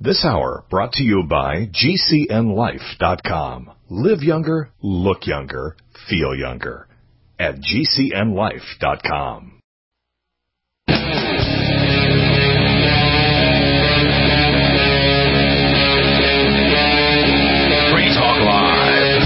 This hour brought to you by GCNLife.com. Live younger, look younger, feel younger. At GCNLife.com. Free Talk Live.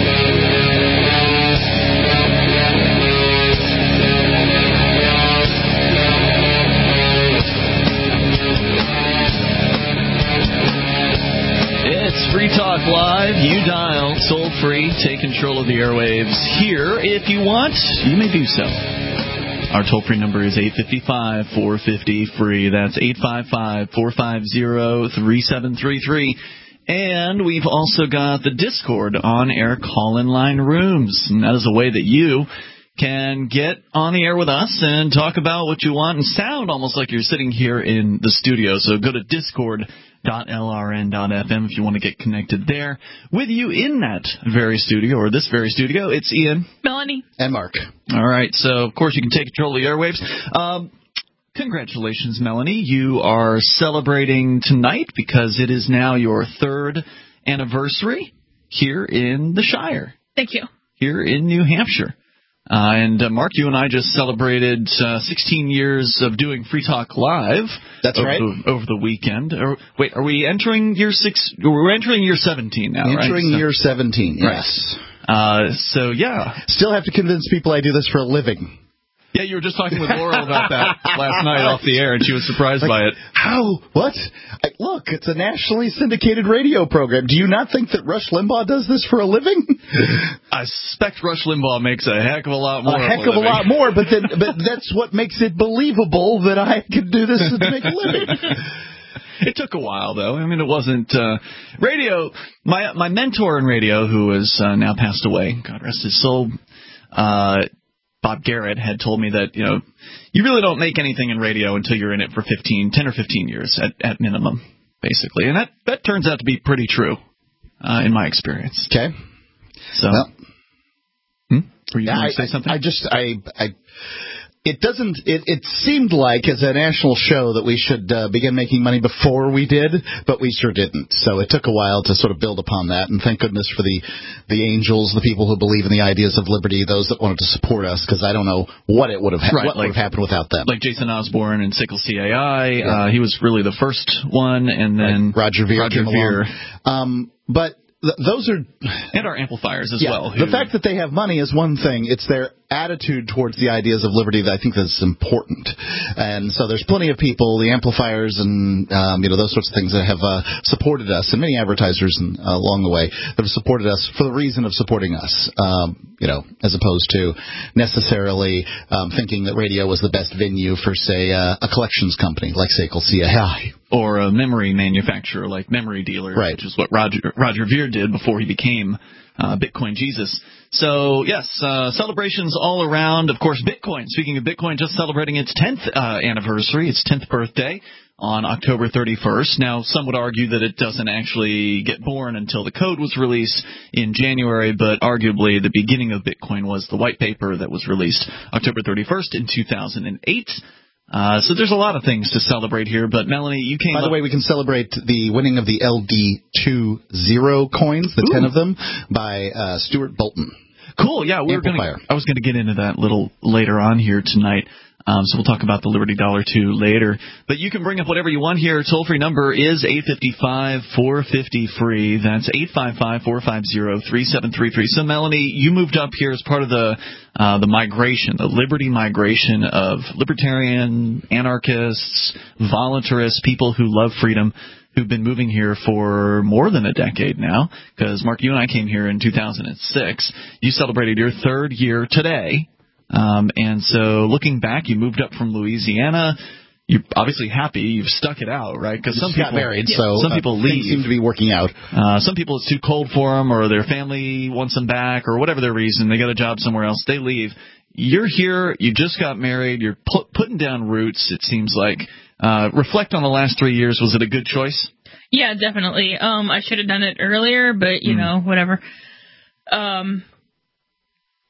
It's Free Talk Live. You dial toll-free. Take control of the airwaves here. If you want, you may do so. Our toll-free number is 855-450-FREE. That's 855-450-3733. And we've also got the Discord on-air call-in line rooms. And that is a way that you can get on the air with us and talk about what you want and sound almost like you're sitting here in the studio. So go to discord.lrn.fm if you want to get connected there. With you in that very studio, or this very studio, it's Ian, Melanie, and Mark. All right, so of course you can take control of the airwaves. Congratulations, Melanie. You are celebrating tonight because it is now your 3rd anniversary here in the Shire. Thank you. Here in New Hampshire. And Mark, you and I just celebrated 16 years of doing Free Talk Live. That's right. Over the weekend. Wait, are we entering year 6? We're entering year 17 now, right? Entering year 17, yes. Right. So, yeah. Still have to convince people I do this for a living. Yeah, you were just talking with Laura about that last night off the air, and she was surprised by it. How? What? Look, it's a nationally syndicated radio program. Do you not think that Rush Limbaugh does this for a living? I suspect Rush Limbaugh makes a heck of a lot more. A heck of a lot more, but that's what makes it believable that I could do this to make a living. It took a while, though. I mean, it wasn't radio. My mentor in radio, who has now passed away, God rest his soul, Bob Garrett, had told me that, you really don't make anything in radio until you're in it for 10 or 15 years at minimum, basically. And that turns out to be pretty true in my experience. Okay. So, were you going to say something? It seemed like as a national show that we should begin making money before we did, but we sure didn't. So it took a while to sort of build upon that, and thank goodness for the angels, the people who believe in the ideas of liberty, those that wanted to support us, because I don't know what would have happened without them. Like Jason Osborne and Sickle CAI, he was really the first one, and then Roger Veer came along. But those are... And our amplifiers as well. The fact that they have money is one thing. It's their attitude towards the ideas of liberty that I think is important. And so there's plenty of people, the amplifiers and those sorts of things that have supported us, and many advertisers along the way that have supported us for the reason of supporting us, as opposed to necessarily thinking that radio was the best venue for, say, a collections company like Sickle CAI. Or a memory manufacturer like Memory Dealers, right, which is what Roger Veer did before he became Bitcoin Jesus. So, yes, celebrations all around. Of course, Bitcoin. Speaking of Bitcoin, just celebrating its 10th anniversary, its 10th birthday on October 31st. Now, some would argue that it doesn't actually get born until the code was released in January, but arguably the beginning of Bitcoin was the white paper that was released October 31st in 2008. So there's a lot of things to celebrate here, but Melanie, you came... By the way, we can celebrate the winning of the LD20 coins, the 10 of them, by Stuart Bolton. Cool, yeah, I was going to get into that a little later on here tonight. So we'll talk about the Liberty Dollar 2 later. But you can bring up whatever you want here. Toll-free number is 855-450-FREE. That's 855-450-3733. So, Melanie, you moved up here as part of the migration, the liberty migration of libertarian, anarchists, voluntarists, people who love freedom, who've been moving here for more than a decade now. Because, Mark, you and I came here in 2006. You celebrated your 3rd year today. And so looking back, you moved up from Louisiana. You're obviously happy. You've stuck it out, right? Because some people got married, so some people leave. Things seem to be working out. Some people, it's too cold for them, or their family wants them back, or whatever their reason. They got a job somewhere else. They leave. You're here. You just got married. You're putting down roots, it seems like. Reflect on the last 3 years. Was it a good choice? Yeah, definitely. I should have done it earlier, but, whatever.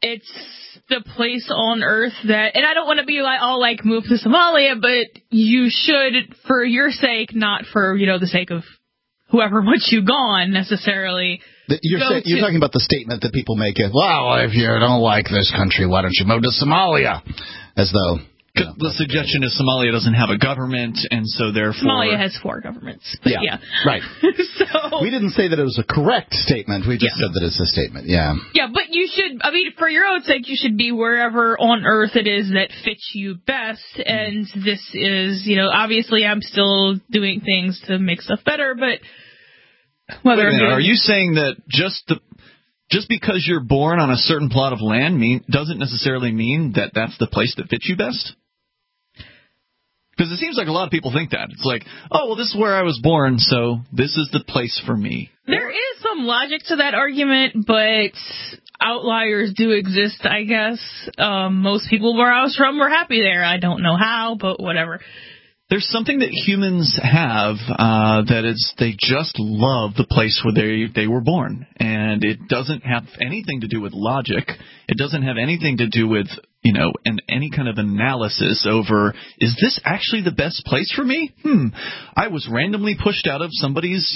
it's the place on Earth that, and I don't want to be all move to Somalia, but you should, for your sake, not for the sake of whoever wants you gone necessarily. You're talking about the statement that people make. Well, if you don't like this country, why don't you move to Somalia? As though. The suggestion is Somalia doesn't have a government, and so therefore... Somalia has 4 governments, but yeah. Right. So we didn't say that it was a correct statement. We just said that it's a statement, yeah. Yeah, but you should, for your own sake, you should be wherever on Earth it is that fits you best, and this is, obviously I'm still doing things to make stuff better, but... Are you saying that just because you're born on a certain plot of land doesn't necessarily mean that that's the place that fits you best? Because it seems like a lot of people think that. It's like, oh, well, this is where I was born, so this is the place for me. There is some logic to that argument, but outliers do exist, I guess. Most people where I was from were happy there. I don't know how, but whatever. There's something that humans have that is they just love the place where they were born. And it doesn't have anything to do with logic. It doesn't have anything to do with, any kind of analysis over, is this actually the best place for me? I was randomly pushed out of somebody's,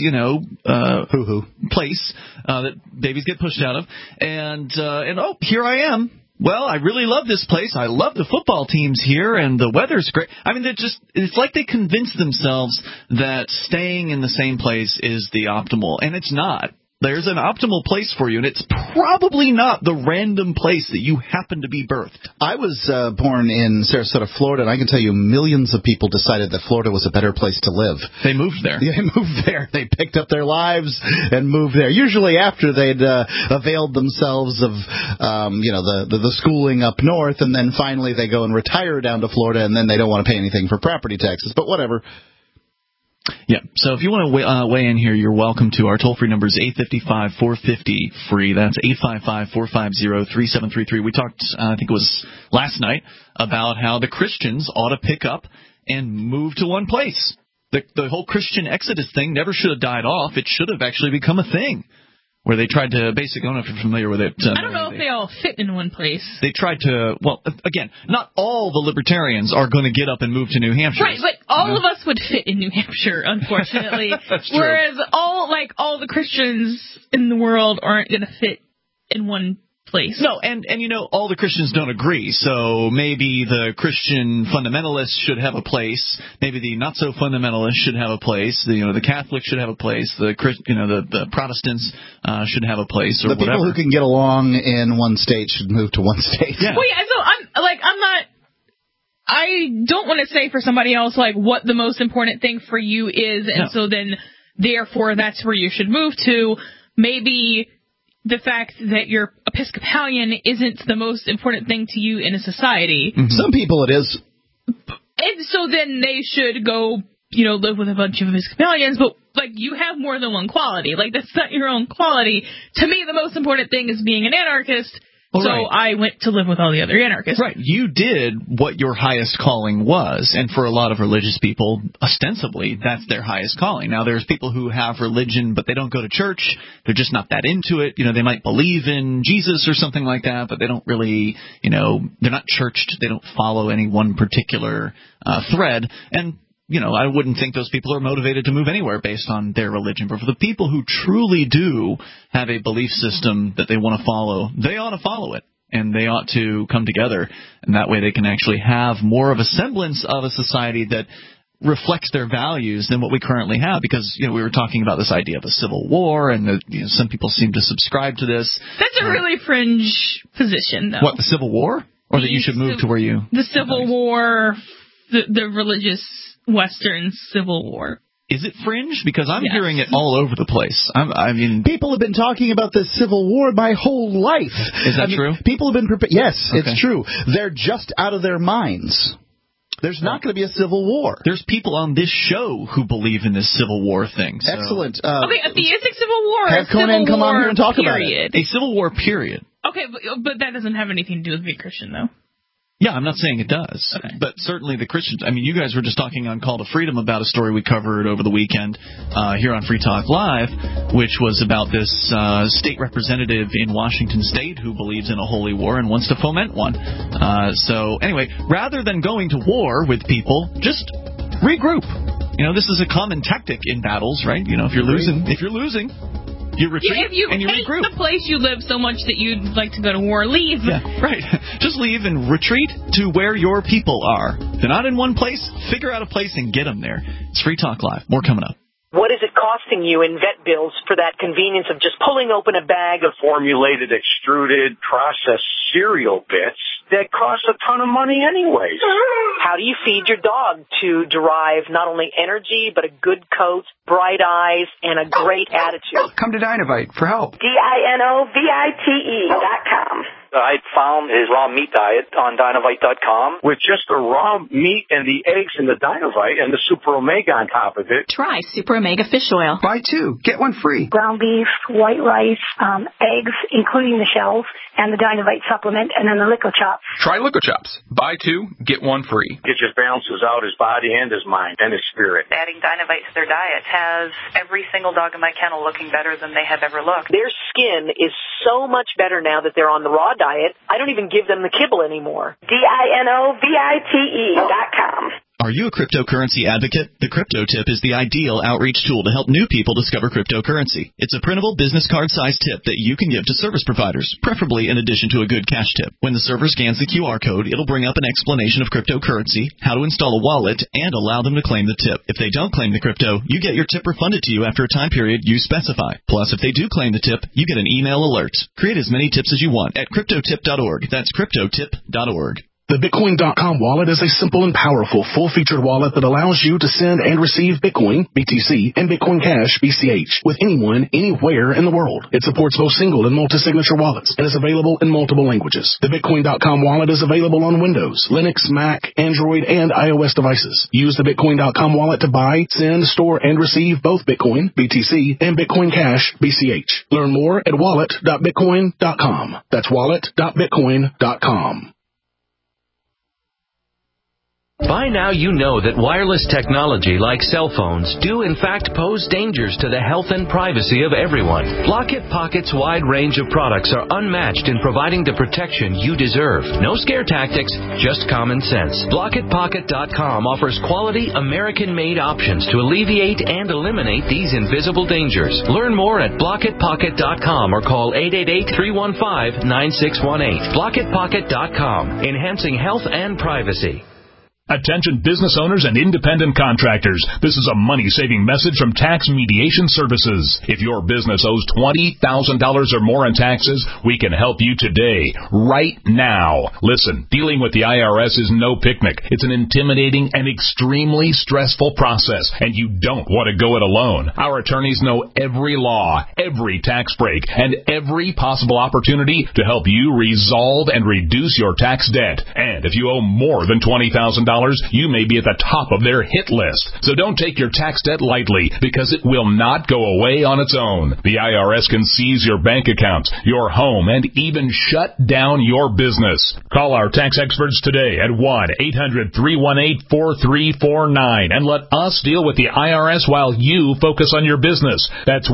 place that babies get pushed out of. And here I am. Well, I really love this place. I love the football teams here, and the weather's great. It's like they convince themselves that staying in the same place is the optimal, and it's not. There's an optimal place for you, and it's probably not the random place that you happen to be birthed. I was born in Sarasota, Florida, and I can tell you millions of people decided that Florida was a better place to live. They moved there. Yeah, they moved there. They picked up their lives and moved there, usually after they'd availed themselves of, the schooling up north, and then finally they go and retire down to Florida, and then they don't want to pay anything for property taxes, but whatever. Yeah, so if you want to weigh in here, you're welcome to. Our toll-free number is 855-450-FREE. That's 855-450-3733. We talked, I think it was last night, about how the Christians ought to pick up and move to one place. The whole Christian Exodus thing never should have died off. It should have actually become a thing. Where they tried to basically, I don't know if you're familiar with it. I don't know if they all fit in one place. They tried to, well, again, not all the libertarians are going to get up and move to New Hampshire. Right, but all of us would fit in New Hampshire, unfortunately. That's true. Whereas all the Christians in the world aren't going to fit in one place. No, and all the Christians don't agree. So maybe the Christian fundamentalists should have a place. Maybe the not so fundamentalists should have a place. The Catholics should have a place. The Protestants should have a place. Or the people whatever. who can get along in one state should move to one state. Yeah. Well, yeah. So I don't want to say for somebody else what the most important thing for you is, and so then therefore that's where you should move to. Maybe the fact that you're Episcopalian isn't the most important thing to you in a society. Mm-hmm. Some people it is. And so then they should go, live with a bunch of Episcopalians, but, you have more than one quality. That's not your own quality. To me, the most important thing is being an anarchist. Well, so I went to live with all the other anarchists. Right. You did what your highest calling was. And for a lot of religious people, ostensibly, that's their highest calling. Now, there's people who have religion, but they don't go to church. They're just not that into it. They might believe in Jesus or something like that, but they don't really, they're not churched. They don't follow any one particular thread. And I wouldn't think those people are motivated to move anywhere based on their religion. But for the people who truly do have a belief system that they want to follow, they ought to follow it. And they ought to come together. And that way they can actually have more of a semblance of a society that reflects their values than what we currently have. Because, we were talking about this idea of a civil war, and some people seem to subscribe to this. That's a really fringe position, though. What, the Civil War? Or that you should move to where you... The Civil War, the religious Western Civil War. Is it fringe? Because I'm hearing it all over the place. People have been talking about this Civil War my whole life. Is that true? People have been Yes, okay. It's true. They're just out of their minds. There's not going to be a Civil War. There's people on this show who believe in this Civil War thing. So. Excellent. Okay, a theistic Civil War. Have Conan come on here and talk about it. A Civil War, period. Okay, but that doesn't have anything to do with being Christian, though. Yeah, I'm not saying it does, but certainly the Christians. I mean, you guys were just talking on Call to Freedom about a story we covered over the weekend here on Free Talk Live, which was about this state representative in Washington State who believes in a holy war and wants to foment one. So anyway, rather than going to war with people, just regroup. You know, this is a common tactic in battles, right? You know, if you're losing, you retreat and you regroup. If you hate the place you live so much that you'd like to go to war, leave. Yeah, right. Just leave and retreat to where your people are. If they're not in one place, figure out a place and get them there. It's Free Talk Live. More coming up. What is it costing you in vet bills for that convenience of just pulling open a bag of formulated, extruded, processed cereal bits that cost a ton of money anyways? How do you feed your dog to derive not only energy, but a good coat, bright eyes, and a great attitude? Come to Dinovite for help. DINOVITE.com. I found his raw meat diet on Dinovite.com. With just the raw meat and the eggs and the Dinovite and the Super Omega on top of it. Try Super Omega Fish Oil. Buy 2, get 1 free. Ground beef, white rice, eggs, including the shells, and the Dinovite supplement, and then the Lico Chops. Try Lico Chops. Buy 2, get 1 free. It just balances out his body and his mind and his spirit. Adding Dinovite to their diet has every single dog in my kennel looking better than they have ever looked. Their skin is so much better now that they're on the raw diet. I don't even give them the kibble anymore. DINOVITE.com. Are you a cryptocurrency advocate? The Crypto Tip is the ideal outreach tool to help new people discover cryptocurrency. It's a printable business card-sized tip that you can give to service providers, preferably in addition to a good cash tip. When the server scans the QR code, it'll bring up an explanation of cryptocurrency, how to install a wallet, and allow them to claim the tip. If they don't claim the crypto, you get your tip refunded to you after a time period you specify. Plus, if they do claim the tip, you get an email alert. Create as many tips as you want at cryptotip.org. That's cryptotip.org. The Bitcoin.com wallet is a simple and powerful full-featured wallet that allows you to send and receive Bitcoin, BTC, and Bitcoin Cash, BCH, with anyone, anywhere in the world. It supports both single and multi-signature wallets and is available in multiple languages. The Bitcoin.com wallet is available on Windows, Linux, Mac, Android, and iOS devices. Use the Bitcoin.com wallet to buy, send, store, and receive both Bitcoin, BTC, and Bitcoin Cash, BCH. Learn more at wallet.bitcoin.com. That's wallet.bitcoin.com. By now you know that wireless technology like cell phones do in fact pose dangers to the health and privacy of everyone. Blockit Pocket's wide range of products are unmatched in providing the protection you deserve. No scare tactics, just common sense. BlockitPocket.com offers quality American-made options to alleviate and eliminate these invisible dangers. Learn more at BlockitPocket.com or call 888-315-9618. BlockitPocket.com, enhancing health and privacy. Attention business owners and independent contractors. This is a money-saving message from Tax Mediation Services. If your business owes $20,000 or more in taxes, we can help you today, right now. Listen, dealing with the IRS is no picnic. It's an intimidating and extremely stressful process, and you don't want to go it alone. Our attorneys know every law, every tax break, and every possible opportunity to help you resolve and reduce your tax debt. And if you owe more than $20,000, you may be at the top of their hit list. So don't take your tax debt lightly, because it will not go away on its own. The IRS can seize your bank accounts, your home, and even shut down your business. Call our tax experts today at 1-800-318-4349 and let us deal with the IRS while you focus on your business. That's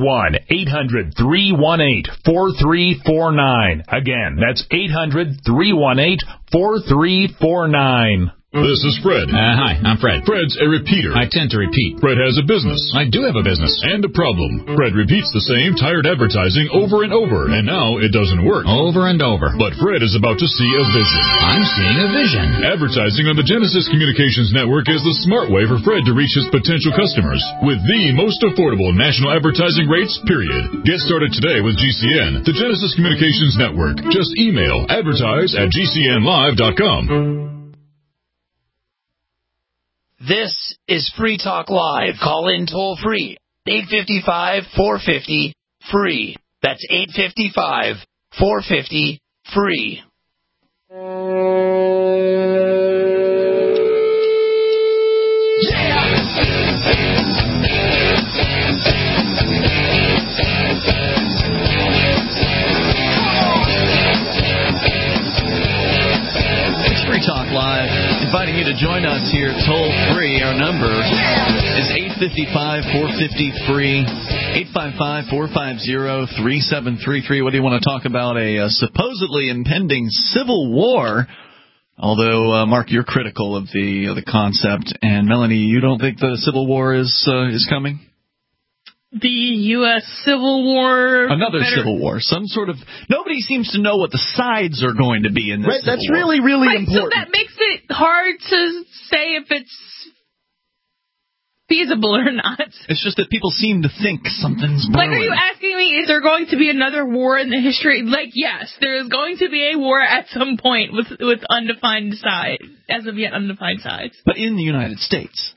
1-800-318-4349. Again, that's 800-318-4349. This is Fred. Hi, I'm Fred. Fred's a repeater. I tend to repeat. Fred has a business. I do have a business. And a problem. Fred repeats the same tired advertising over and over, and now it doesn't work. Over and over. But Fred is about to see a vision. I'm seeing a vision. Advertising on the Genesis Communications Network is the smart way for Fred to reach his potential customers with the most affordable national advertising rates, period. Get started today with GCN, the Genesis Communications Network. Just email advertise@gcnlive.com. This is Free Talk Live. Call in toll free. 855-450-FREE. That's 855-450-FREE. join us here toll-free. Our number is 855-450-FREE, 855-450-3733. Whether you want to talk about a supposedly impending civil war, although, Mark, you're critical of the concept, and Melanie, you don't think the civil war is coming? The U.S. Civil War. Another civil war. Some sort of. Nobody seems to know what the sides are going to be in this. Right, that's really, really important. So that makes it hard to say if it's feasible or not. It's just that people seem to think something's brewing. Like, are you asking me, is there going to be another war in the history? Like, yes, there is going to be a war at some point with undefined sides, as of yet undefined sides. But in the United States.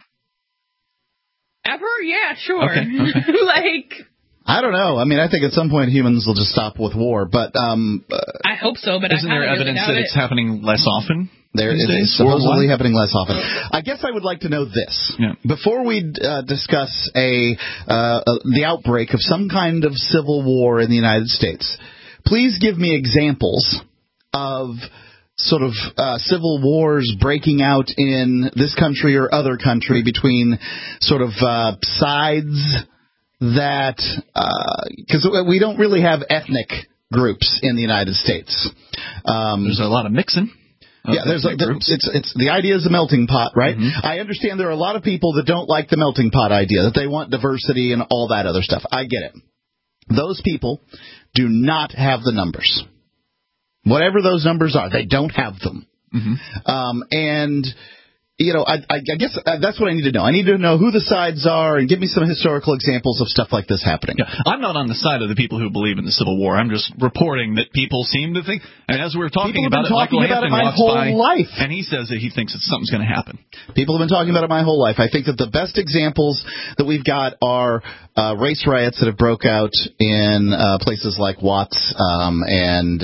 Ever? Yeah, sure. Okay. Like, I don't know. I mean, I think at some point humans will just stop with war, but I hope so. But isn't there evidence that it's happening less often? There is supposedly happening less often. I guess I would like to know this before we discuss the outbreak of some kind of civil war in the United States. Please give me examples of sort of civil wars breaking out in this country or other country between sort of sides that because we don't really have ethnic groups in the United States. There's a lot of mixing. Yeah, it's the idea is a melting pot, right? Mm-hmm. I understand there are a lot of people that don't like the melting pot idea, that they want diversity and all that other stuff. I get it. Those people do not have the numbers. Whatever those numbers are, they don't have them. Mm-hmm. And, you know, I guess that's what I need to know. I need to know who the sides are and give me some historical examples of stuff like this happening. Yeah, I'm not on the side of the people who believe in the Civil War. I'm just reporting that people seem to think. And as we were talking about it, Michael Hampton walks by, and he says that he thinks that something's going to happen. People have been talking about it my whole life. I think that the best examples that we've got are race riots that have broke out in places like Watts and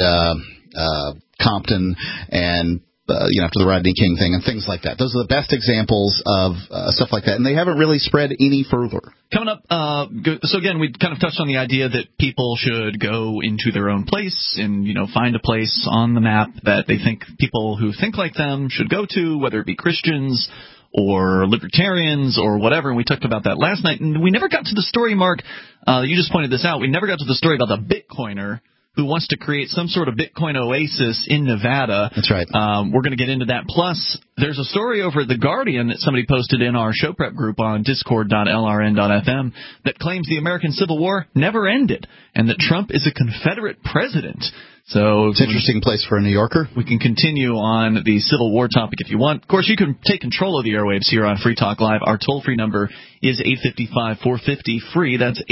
Compton and after the Rodney King thing and things like that. Those are the best examples of stuff like that, and they haven't really spread any further. Coming up, so again, we kind of touched on the idea that people should go into their own place and, find a place on the map that they think people who think like them should go to, whether it be Christians or libertarians or whatever, and we talked about that last night. And we never got to the story, Mark, you just pointed this out, we never got to the story about the Bitcoiner who wants to create some sort of Bitcoin oasis in Nevada. That's right. We're going to get into that. Plus, there's a story over at The Guardian that somebody posted in our show prep group on discord.lrn.fm that claims the American Civil War never ended and that Trump is a Confederate president. So it's an interesting place for a New Yorker. We can continue on the Civil War topic if you want. Of course, you can take control of the airwaves here on Free Talk Live. Our toll-free number is 855-450-FREE. That's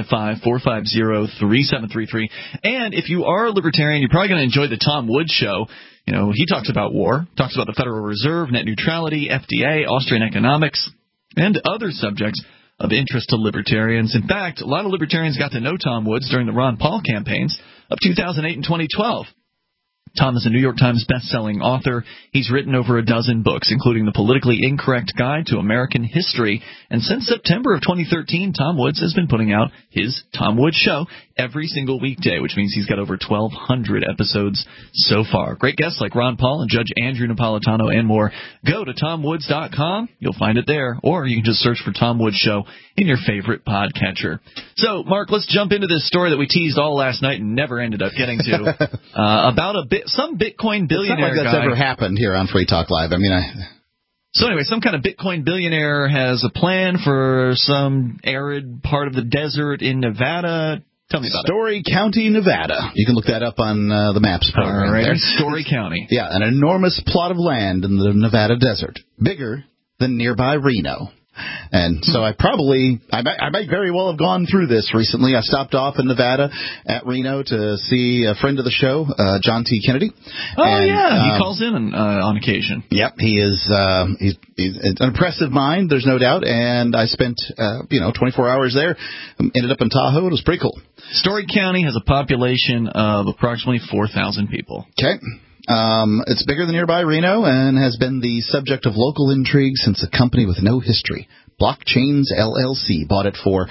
855-450-3733. And if you are a libertarian, you're probably going to enjoy the Tom Woods show. He talks about war, talks about the Federal Reserve, net neutrality, FDA, Austrian economics, and other subjects of interest to libertarians. In fact, a lot of libertarians got to know Tom Woods during the Ron Paul campaigns of 2008 and 2012. Tom is a New York Times best-selling author. He's written over a dozen books, including The Politically Incorrect Guide to American History. And since September of 2013, Tom Woods has been putting out his Tom Woods Show every single weekday, which means he's got over 1,200 episodes so far. Great guests like Ron Paul and Judge Andrew Napolitano and more. Go to TomWoods.com. You'll find it there. Or you can just search for Tom Woods Show in your favorite podcatcher. So, Mark, let's jump into this story that we teased all last night and never ended up getting to about some Bitcoin billionaire guy. It's not like that's ever happened here on Free Talk Live. So anyway, some kind of Bitcoin billionaire has a plan for some arid part of the desert in Nevada. Tell me about Story County, Nevada. You can look that up on the maps program. All right, there. Story County. Yeah, an enormous plot of land in the Nevada desert, bigger than nearby Reno. And so I might very well have gone through this recently. I stopped off in Nevada at Reno to see a friend of the show, John T. Kennedy. He calls in on occasion. Yep, he's an impressive mind, there's no doubt. And I spent 24 hours there. Ended up in Tahoe. It was pretty cool. Story County has a population of approximately 4,000 people. Okay. It's bigger than nearby Reno and has been the subject of local intrigue since a company with no history, Blockchains LLC, bought it for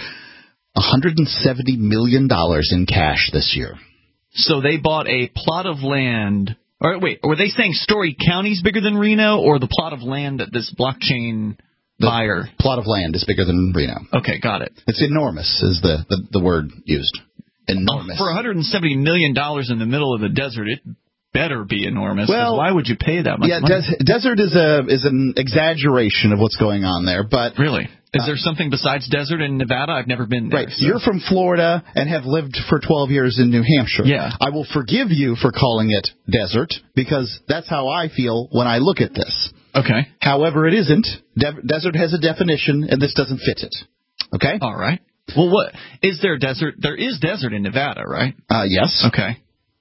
$170 million in cash this year. So they bought a plot of land Or wait, were they saying Story County's bigger than Reno, or the plot of land that this blockchain buyer? Plot of land is bigger than Reno. Okay, got it. It's enormous is the word used. Enormous. For $170 million in the middle of the desert, it better be enormous. Well, why would you pay that much money? Desert is an exaggeration of what's going on there, but really. Is there something besides desert in Nevada? I've never been there. Right. So. You're from Florida and have lived for 12 years in New Hampshire. Yeah. I will forgive you for calling it desert because that's how I feel when I look at this. Okay. However, it isn't. Desert has a definition, and this doesn't fit it. Okay? All right. Well, what is there desert? There is desert in Nevada, right? Yes. Okay.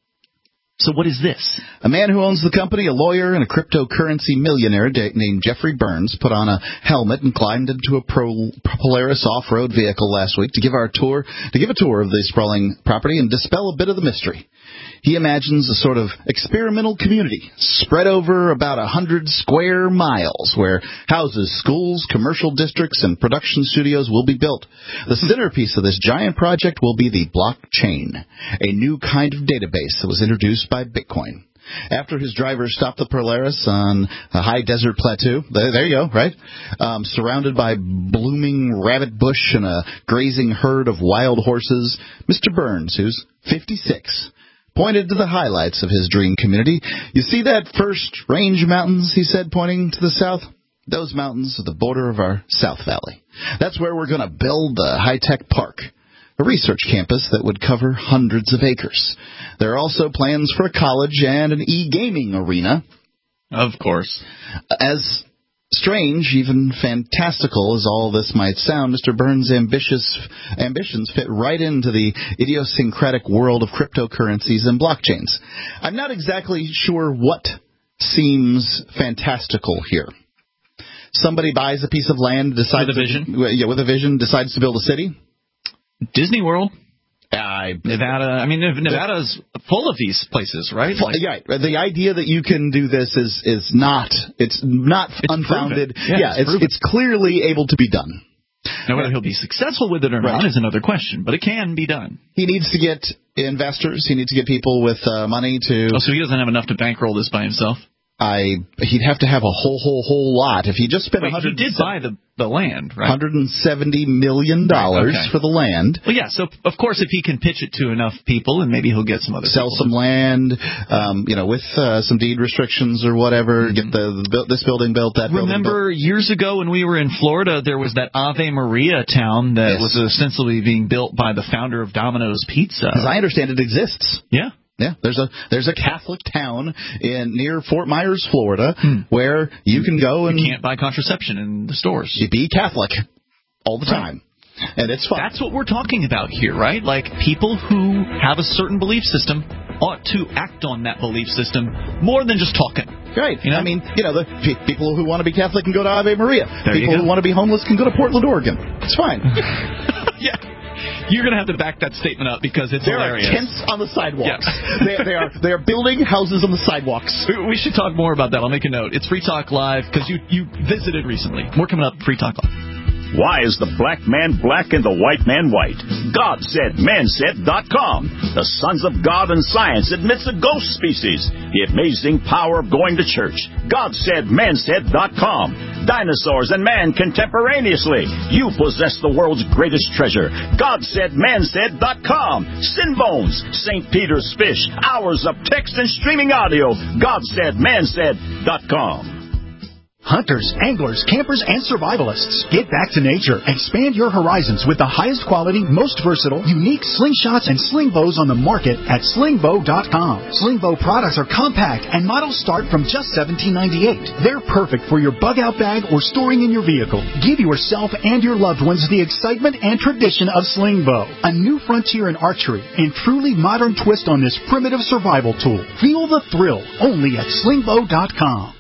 So what is this? A man who owns the company, a lawyer, and a cryptocurrency millionaire named Jeffrey Burns put on a helmet and climbed into a Polaris off-road vehicle last week to give a tour of the sprawling property and dispel a bit of the mystery. He imagines a sort of experimental community spread over about 100 square miles where houses, schools, commercial districts, and production studios will be built. The centerpiece of this giant project will be the blockchain, a new kind of database that was introduced by Bitcoin. After his driver stopped the Polaris on a high desert plateau, there you go, right? Surrounded by blooming rabbit bush and a grazing herd of wild horses, Mr. Burns, who's 56, pointed to the highlights of his dream community. You see that first range of mountains, he said, pointing to the south? Those mountains are the border of our South Valley. That's where we're going to build the high-tech park, a research campus that would cover hundreds of acres. There are also plans for a college and an e-gaming arena. Of course. As strange, even fantastical as all this might sound, Mr. Burns' ambitions fit right into the idiosyncratic world of cryptocurrencies and blockchains. I'm not exactly sure what seems fantastical here. Somebody buys a piece of land, decides with a vision. With a vision, decides to build a city. Disney World. Nevada. I mean, Nevada's full of these places, right? Yeah. The idea that you can do this is not unfounded. It's clearly able to be done. Now, whether he'll be successful with it or not is another question, but it can be done. He needs to get investors. He needs to get people with money to. Oh, so he doesn't have enough to bankroll this by himself? He'd have to have a whole lot. If he just spent he did buy the land, right? $170 million for the land. Well, yeah. So of course, if he can pitch it to enough people, and maybe he'll get some other sell some land, with some deed restrictions or whatever. Get this building built. Remember years ago when we were in Florida, there was that Ave Maria town that was ostensibly being built by the founder of Domino's Pizza. As I understand, it exists. Yeah. Yeah, there's a Catholic town near Fort Myers, Florida, where you can go and... You can't buy contraception in the stores. You be Catholic all the time. And it's fun. That's what we're talking about here, right? Like, people who have a certain belief system ought to act on that belief system more than just talking. Right. You know? I mean, the people who want to be Catholic can go to Ave Maria. People who want to be homeless can go to Portland, Oregon. It's fine. Yeah. You're going to have to back that statement up because it's hilarious. There are tents on the sidewalks. Yeah. they are building houses on the sidewalks. We should talk more about that. I'll make a note. It's Free Talk Live because you visited recently. More coming up. Free Talk Live. Why is the black man black and the white man white? GodSaidManSaid.com. The Sons of God and Science admits a ghost species. The amazing power of going to church. GodSaidManSaid.com. Dinosaurs and man contemporaneously. You possess the world's greatest treasure. GodSaidManSaid.com. Sin Bones. St. Peter's Fish. Hours of text and streaming audio. GodSaidManSaid.com. Hunters, anglers, campers, and survivalists. Get back to nature. Expand your horizons with the highest quality, most versatile, unique slingshots and sling bows on the market at slingbow.com. Slingbow products are compact and models start from just $17.98. They're perfect for your bug-out bag or storing in your vehicle. Give yourself and your loved ones the excitement and tradition of Slingbow. A new frontier in archery and truly modern twist on this primitive survival tool. Feel the thrill only at slingbow.com.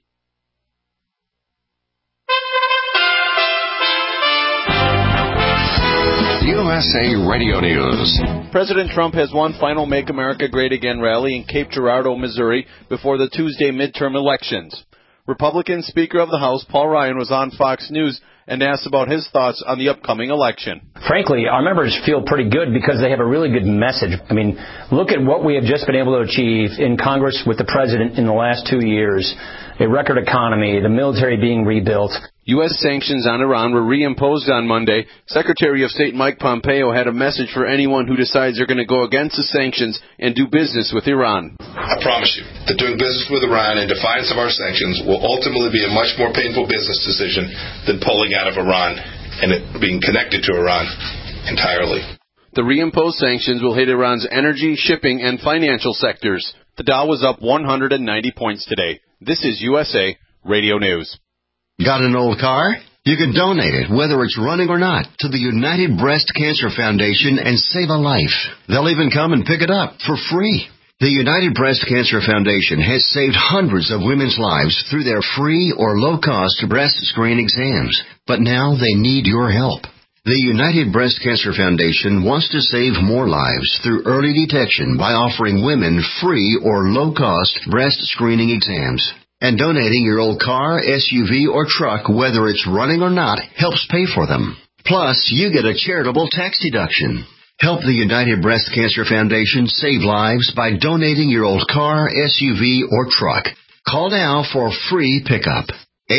USA Radio News. President Trump has one final Make America Great Again rally in Cape Girardeau, Missouri, before the Tuesday midterm elections. Republican Speaker of the House Paul Ryan was on Fox News and asked about his thoughts on the upcoming election. Frankly, our members feel pretty good because they have a really good message. I mean, look at what we have just been able to achieve in Congress with the president in the last 2 years, a record economy, the military being rebuilt. U.S. sanctions on Iran were reimposed on Monday. Secretary of State Mike Pompeo had a message for anyone who decides they're going to go against the sanctions and do business with Iran. I promise you that doing business with Iran in defiance of our sanctions will ultimately be a much more painful business decision than pulling out of Iran and it being connected to Iran entirely. The reimposed sanctions will hit Iran's energy, shipping, and financial sectors. The Dow was up 190 points today. This is USA Radio News. Got an old car? You can donate it, whether it's running or not, to the United Breast Cancer Foundation and save a life. They'll even come and pick it up for free. The United Breast Cancer Foundation has saved hundreds of women's lives through their free or low-cost breast screen exams. But now they need your help. The United Breast Cancer Foundation wants to save more lives through early detection by offering women free or low-cost breast screening exams. And donating your old car, SUV, or truck, whether it's running or not, helps pay for them. Plus, you get a charitable tax deduction. Help the United Breast Cancer Foundation save lives by donating your old car, SUV, or truck. Call now for free pickup.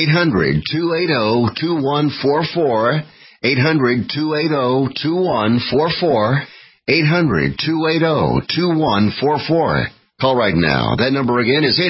800-280-2144. 800-280-2144. 800-280-2144. Call right now. That number again is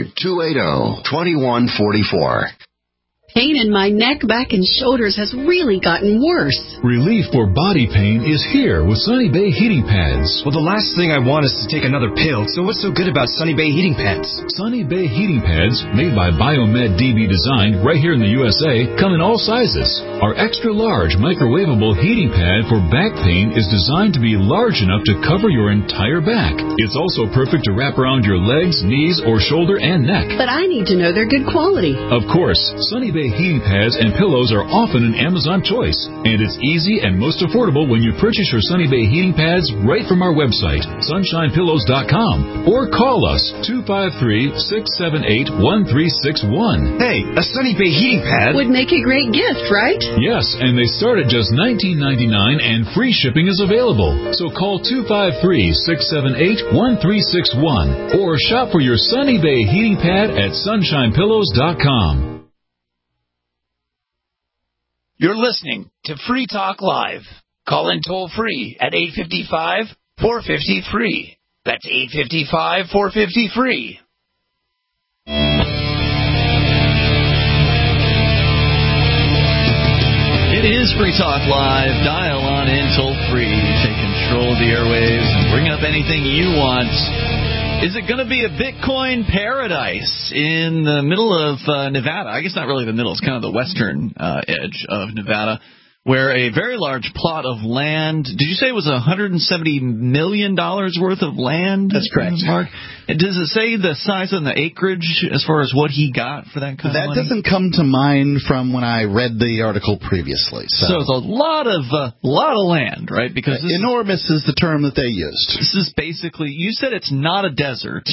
800-280-2144. Pain in my neck, back, and shoulders has really gotten worse. Relief for body pain is here with Sunny Bay Heating Pads. Well, the last thing I want is to take another pill, so what's so good about Sunny Bay Heating Pads? Sunny Bay Heating Pads, made by Biomed DB Design right here in the USA, come in all sizes. Our extra-large microwavable heating pad for back pain is designed to be large enough to cover your entire back. It's also perfect to wrap around your legs, knees, or shoulder and neck. But I need to know they're good quality. Of course, Sunny Bay heating pads and pillows are often an Amazon choice, and it's easy and most affordable when you purchase your Sunny Bay heating pads right from our website, sunshinepillows.com, or call us 253-678-1361. Hey, a Sunny Bay heating pad would make a great gift, right? Yes, and they start at just $19.99 and free shipping is available. So call 253-678-1361 or shop for your Sunny Bay heating pad at sunshinepillows.com. You're listening to Free Talk Live. Call in toll free at 855-450-FREE. That's 855-450-FREE. It is Free Talk Live. Dial on in toll free. Take control of the airwaves and bring up anything you want. Is it going to be a Bitcoin paradise in the middle of Nevada? I guess not really the middle. It's kind of the western edge of Nevada, where a very large plot of land. Did you say it was $170 million worth of land? That's correct, Mark. Does it say the size and the acreage as far as what he got for that kind of money? That doesn't come to mind from when I read the article previously. So it's a lot of land, right? Because enormous is the term that they used. This is basically, you said it's not a desert.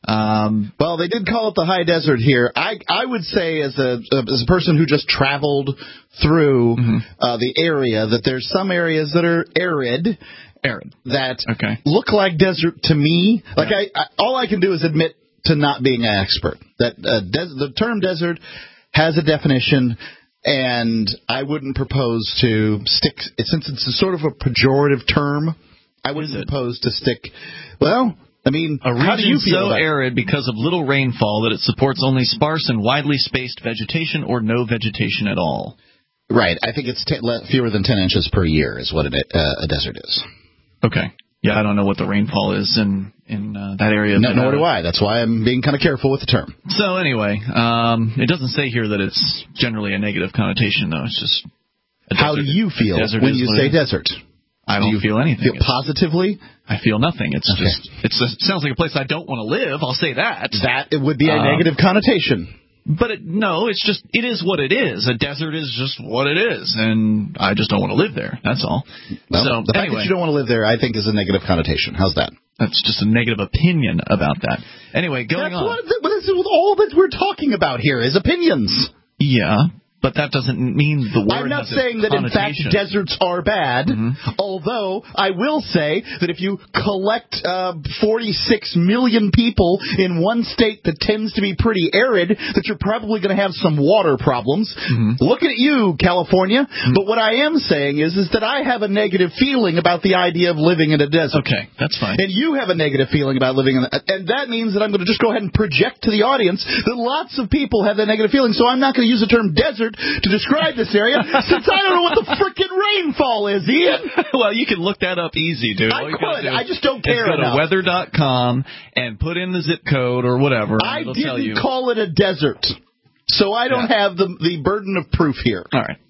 Well, they did call it the high desert here. I would say, as a person who just traveled through the area, that there's some areas that are arid that look like desert to me. Like all I can do is admit to not being an expert. That the term desert has a definition, and I wouldn't propose to stick. Since it's a sort of a pejorative term, I wouldn't propose to stick. Well, I mean, how do you feel so arid because of little rainfall that it supports only sparse and widely spaced vegetation or no vegetation at all. Right. I think it's fewer than 10 inches per year is what a desert is. Okay. Yeah, I don't know what the rainfall is in that area. Nor do I. That's why I'm being kind of careful with the term. So anyway, it doesn't say here that it's generally a negative connotation, though. It's just how do you feel when you say desert? I don't feel anything. Feel positively? I feel nothing. It's just it sounds like a place I don't want to live. I'll say that. That it would be a negative connotation. But it's just, it is what it is. A desert is just what it is, and I just don't want to live there. That's all. Well, so, the fact that you don't want to live there, I think, is a negative connotation. How's that? That's just a negative opinion about that. Anyway, going on. That's what all that we're talking about here is opinions. Yeah, but that doesn't mean the word. I'm not has a saying that, in fact, connotation. deserts are bad, although I will say that if you collect 46 million people in one state that tends to be pretty arid, that you're probably going to have some water problems. Looking at you, California. But what I am saying is that I have a negative feeling about the idea of living in a desert. Okay, that's fine. And you have a negative feeling about living in and that means that I'm going to just go ahead and project to the audience that lots of people have that negative feeling, so I'm not going to use the term desert to describe this area, since I don't know what the frickin' rainfall is, Ian. Well, you can look that up easy, dude. I could. I just don't care enough. Go to enough. weather.com and put in the zip code or whatever. I it'll tell you. didn't call it a desert, so I don't have the burden of proof here. All right.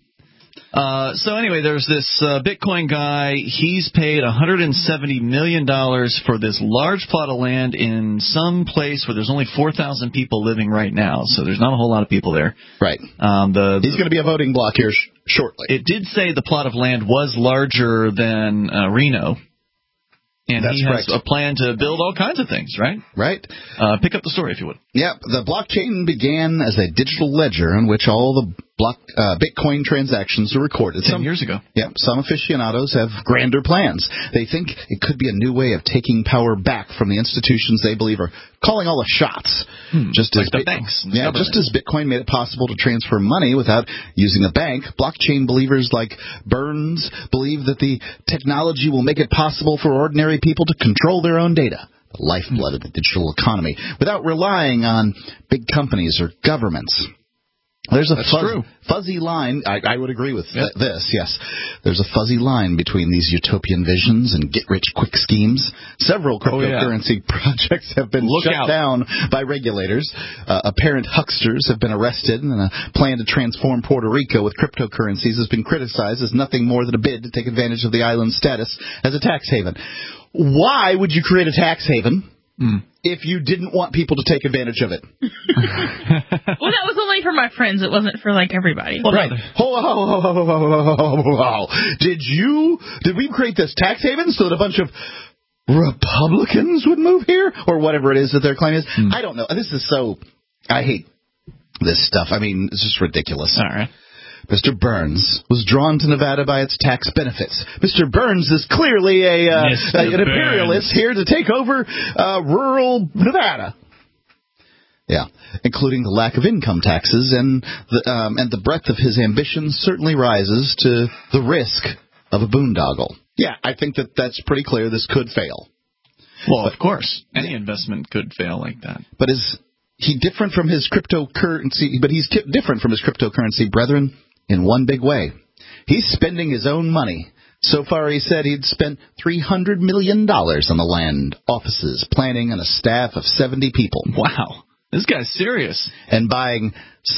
So anyway, there's this Bitcoin guy. He's paid $170 million for this large plot of land in some place where there's only 4,000 people living right now. So there's not a whole lot of people there. Right. He's going to be a voting block here shortly. It did say the plot of land was larger than Reno. And That's he has correct. a plan to build all kinds of things, right? Right. Pick up the story, if you would. Yeah, the blockchain began as a digital ledger in which all the Bitcoin transactions are recorded. 10 years ago. Yeah, some aficionados have grander plans. They think it could be a new way of taking power back from the institutions they believe are calling all the shots. Just like as the banks. just as Bitcoin made it possible to transfer money without using a bank, blockchain believers like Burns believe that the technology will make it possible for ordinary people to control their own data, the lifeblood of the digital economy, without relying on big companies or governments. There's a fuzzy line. I would agree with this, yes. There's a fuzzy line between these utopian visions and get-rich-quick schemes. Several cryptocurrency projects have been shut down by regulators. Apparent hucksters have been arrested, and a plan to transform Puerto Rico with cryptocurrencies has been criticized as nothing more than a bid to take advantage of the island's status as a tax haven. Why would you create a tax haven if you didn't want people to take advantage of it? Well, that was only for my friends. It wasn't for, everybody. Well, right. Did we create this tax haven so that a bunch of Republicans would move here? Or whatever it is that their claim is? I don't know. This is I hate this stuff. I mean, it's just ridiculous. All right. Mr. Burns was drawn to Nevada by its tax benefits. Mr. Burns is clearly an imperialist here to take over rural Nevada. Yeah, including the lack of income taxes and the breadth of his ambition certainly rises to the risk of a boondoggle. Yeah, I think that's pretty clear. This could fail. Well, of course, any investment could fail like that. But is he different from his cryptocurrency? But he's different from his cryptocurrency brethren in one big way. He's spending his own money. So far, he said he'd spent $300 million on the land, offices, planning, and a staff of 70 people. Wow. This guy's serious. And buying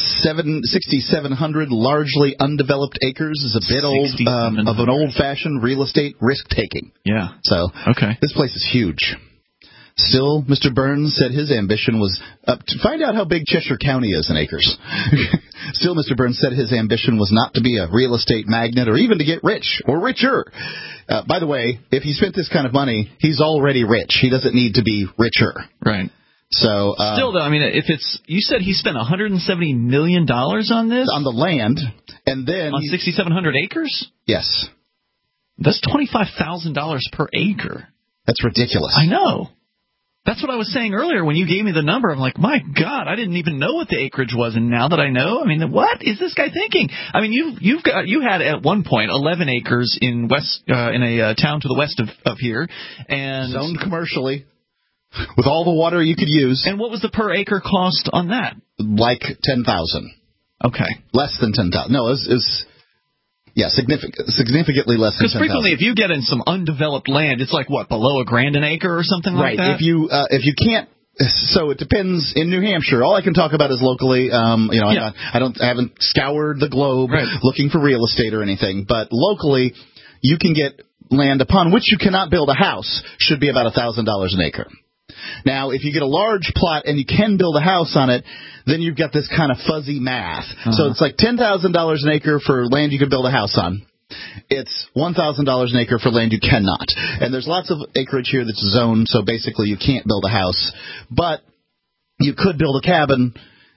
6,700 largely undeveloped acres is a bit of an old-fashioned real estate risk-taking. Yeah. So this place is huge. Still, Mr. Burns said his ambition was to find out how big Cheshire County is in acres. Still, Mr. Burns said his ambition was not to be a real estate magnate or even to get rich or richer. By the way, if he spent this kind of money, he's already rich. He doesn't need to be richer. Right. So still, though, I mean, you said he spent $170 million on this? On the land, and then on 6,700 acres? Yes. That's $25,000 per acre. That's ridiculous. I know. That's what I was saying earlier when you gave me the number. I'm like, my God, I didn't even know what the acreage was, and now that I know, I mean, what is this guy thinking? I mean, you had at one point 11 acres in a town to the west of here, and zoned commercially with all the water you could use. And what was the per acre cost on that? Like $10,000. Okay, less than $10,000. No, it was. Yeah, significantly less than $10,000. Because frequently, if you get in some undeveloped land, it's like what, below $1,000 an acre or something like that. Right. If you can't, so it depends. In New Hampshire, all I can talk about is locally. I haven't scoured the globe looking for real estate or anything. But locally, you can get land upon which you cannot build a house. Should be about $1,000 an acre. Now, if you get a large plot and you can build a house on it, then you've got this kind of fuzzy math. So it's like $10,000 an acre for land you can build a house on. It's $1,000 an acre for land you cannot. And there's lots of acreage here that's zoned, so basically you can't build a house. But you could build a cabin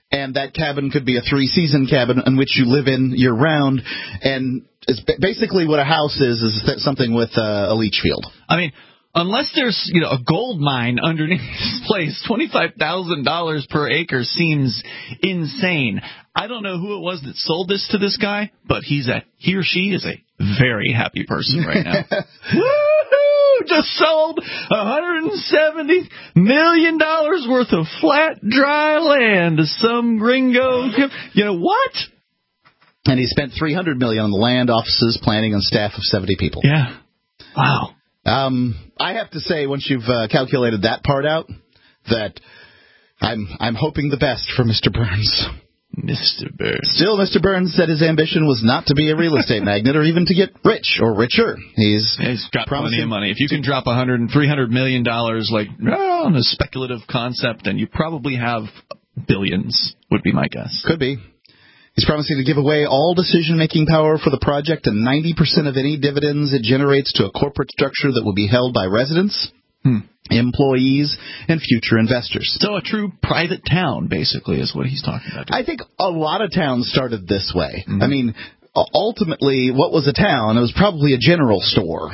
and that cabin could be a 3-season cabin in which you live in year-round, and it's basically what a house is something with a leach field. I mean, unless there's a gold mine underneath this place, $25,000 per acre seems insane. I don't know who it was that sold this to this guy, but he or she is a very happy person right now. Woohoo! Just sold $170 million worth of flat, dry land to some gringo. What? And he spent $300 million on the land, offices, planning, and staff of 70 people. Yeah. Wow. I have to say, once you've calculated that part out, that I'm hoping the best for Mr. Burns. Mr. Burns. Still, Mr. Burns said his ambition was not to be a real estate magnate or even to get rich or richer. He's got plenty of money. If you can drop $300 million on a speculative concept, then you probably have billions, would be my guess. Could be. He's promising to give away all decision-making power for the project and 90% of any dividends it generates to a corporate structure that will be held by residents, employees, and future investors. So a true private town, basically, is what he's talking about. I think a lot of towns started this way. Mm-hmm. I mean, ultimately, what was a town? It was probably a general store.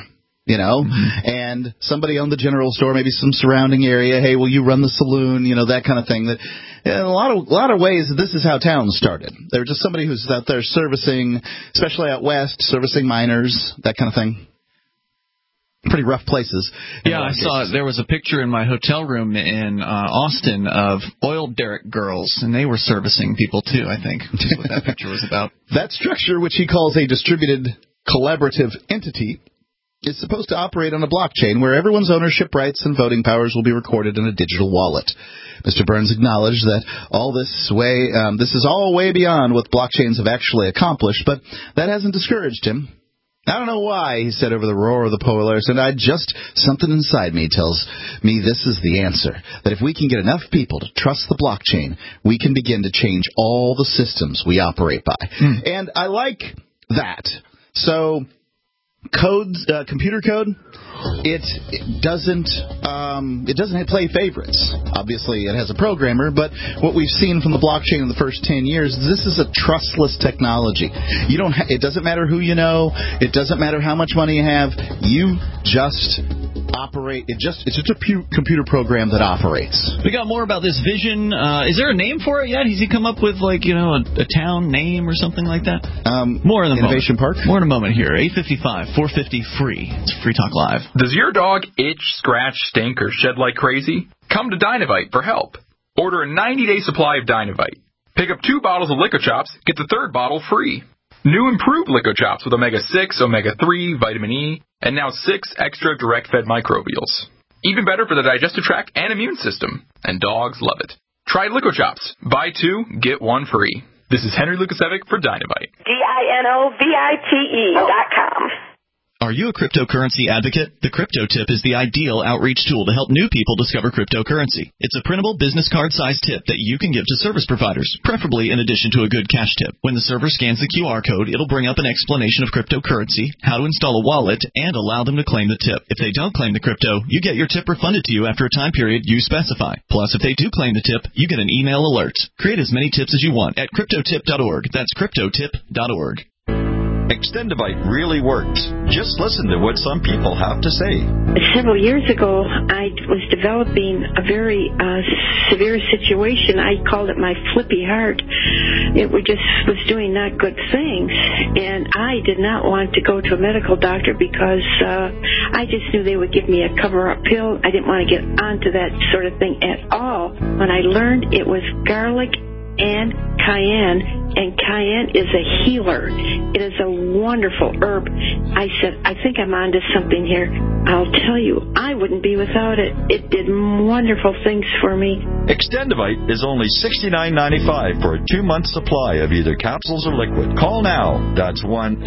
And somebody owned the general store, maybe some surrounding area. Hey, will you run the saloon? That kind of thing. That in a lot of ways, this is how towns started. They're just somebody who's out there servicing, especially out west, servicing miners, that kind of thing. Pretty rough places. Yeah, I saw there was a picture in my hotel room in Austin of oil derrick girls, and they were servicing people too, I think, which is what that picture was about. That structure, which he calls a distributed collaborative entity, is supposed to operate on a blockchain where everyone's ownership rights and voting powers will be recorded in a digital wallet. Mr. Burns acknowledged that this is all way beyond what blockchains have actually accomplished, but that hasn't discouraged him. I don't know why, he said over the roar of the Polaris, and something inside me tells me this is the answer, that if we can get enough people to trust the blockchain, we can begin to change all the systems we operate by. And I like that. So computer code, it doesn't play favorites. Obviously, it has a programmer, but what we've seen from the blockchain in the first 10 years, this is a trustless technology. It doesn't matter who you know. It doesn't matter how much money you have. You just operate. It's just a computer program that operates. We got more about this vision. Is there a name for it yet? Has he come up with a town name or something like that? More in a moment. Innovation Park. More in a moment here. 855-450 free. It's Free Talk Live. Does your dog itch, scratch, stink, or shed like crazy? Come to Dynovite for help. Order a 90-day supply of Dynovite. Pick up 2 bottles of Lico-Chops, get the 3rd bottle free. New improved Lico-Chops with Omega-6, Omega-3, Vitamin E, and now 6 extra direct-fed microbials. Even better for the digestive tract and immune system. And dogs love it. Try Lico-Chops. Buy 2, get 1 free. This is Henry Lukasevic for Dynovite. DINOVITE.com. Are you a cryptocurrency advocate? The Crypto Tip is the ideal outreach tool to help new people discover cryptocurrency. It's a printable business card-sized tip that you can give to service providers, preferably in addition to a good cash tip. When the server scans the QR code, it'll bring up an explanation of cryptocurrency, how to install a wallet, and allow them to claim the tip. If they don't claim the crypto, you get your tip refunded to you after a time period you specify. Plus, if they do claim the tip, you get an email alert. Create as many tips as you want at cryptotip.org. That's cryptotip.org. Extendivite really works. Just listen to what some people have to say. Several years ago, I was developing a very severe situation. I called it my flippy heart. It was doing not good things, and I did not want to go to a medical doctor because I just knew they would give me a cover-up pill. I didn't want to get onto that sort of thing at all. When I learned it was garlic and cayenne is a healer. It is a wonderful herb. I said, I think I'm onto something here. I'll tell you, I wouldn't be without it. It did wonderful things for me. Extendivite is only $69.95 for a 2-month supply of either capsules or liquid. Call now. That's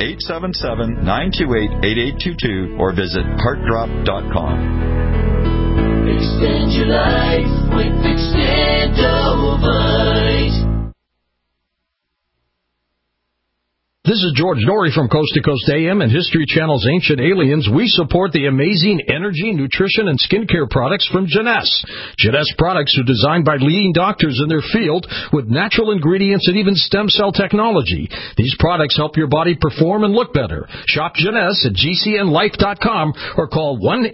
1-877-928-8822 or visit heartdrop.com. Extend your life with Extendovite. This is George Norrie from Coast to Coast AM and History Channel's Ancient Aliens. We support the amazing energy, nutrition, and skincare products from Jeunesse. Jeunesse products are designed by leading doctors in their field with natural ingredients and even stem cell technology. These products help your body perform and look better. Shop Jeunesse at GCNlife.com or call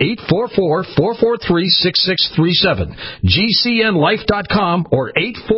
1-844-443-6637. GCNlife.com or